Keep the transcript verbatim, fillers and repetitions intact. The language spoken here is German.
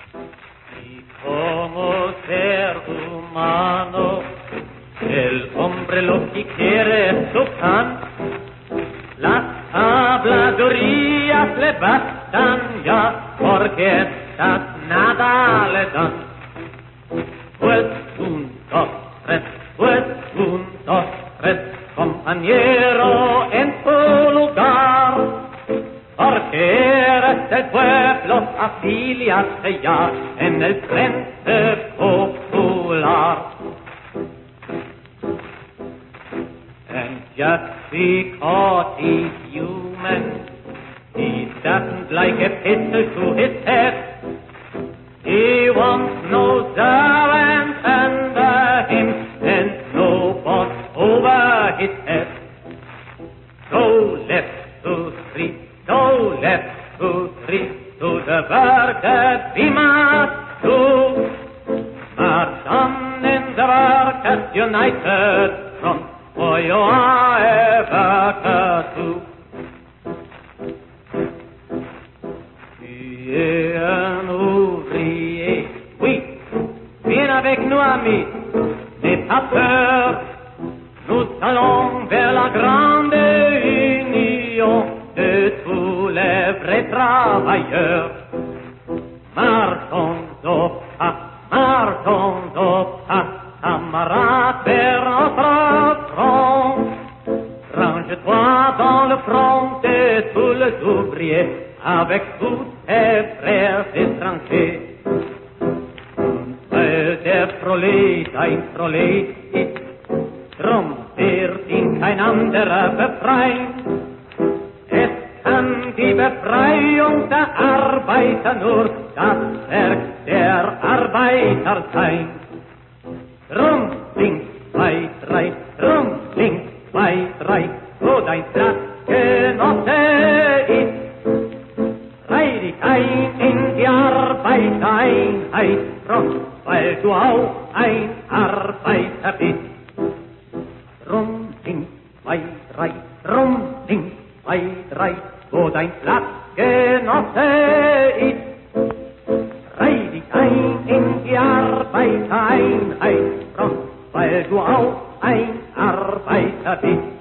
Y como ser humano, el hombre lo que quiere es su pan. Las habladurías le bastan ya, porque estas nada le dan. Pues un, dos, tres, pues un, dos, tres, compañero en tu lugar. Porque eres del pueblo, afíliate ya en el Frente Popular. And just because he's human, he doesn't like a pistol to his head. He wants no servant under him and no boss over his head. Go left to three, go left to three, to the workers we must do. March on in the workers' united front, for you are a worker too. Tu es un ouvrier, oui, viens avec nous amis, n'aie pas peur, nous allons vers la grande union de tous les vrais travailleurs. Marchons au pas, marchons au pas, camarades vers notre front. Range-toi dans le front de tous les ouvriers, avec tous tes frères étrangers. Weil der Prolet ein Prolet ist, drum wird ihn kein anderer befreien. Es kann die Befreiung der Arbeiter nur das Werk der Arbeiter sein. Drum, links, zwei, drei, drum, links, zwei, drei, wo dein Platzgenosse ist. Reih dich ein in die Arbeitereinheit, drum, weil du auch ein Arbeiter bist. Drum, links, zwei, drei, drum, links, zwei, drei, wo dein Platzgenosse ist. Reih dich ein in die Arbeitereinheit, drum, weil du auch ein Arbeiter bist.